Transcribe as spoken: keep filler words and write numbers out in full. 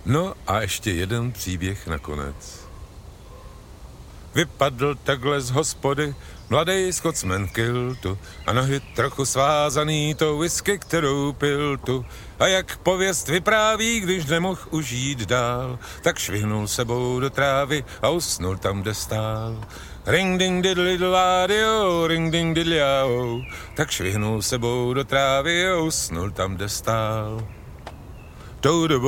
No a ještě jeden příběh nakonec. Vypadl takhle z hospody mladej Scotsman kiltu a nohy trochu svázaný tou whisky, kterou pil tu. A jak pověst vypráví, když nemohl už jít dál, tak švihnul sebou do trávy a usnul tam, kde stál. Ring ding diddly dládio, ring ding diddlyao, tak švihnul sebou do trávy a usnul tam, kde stál. Tou dobou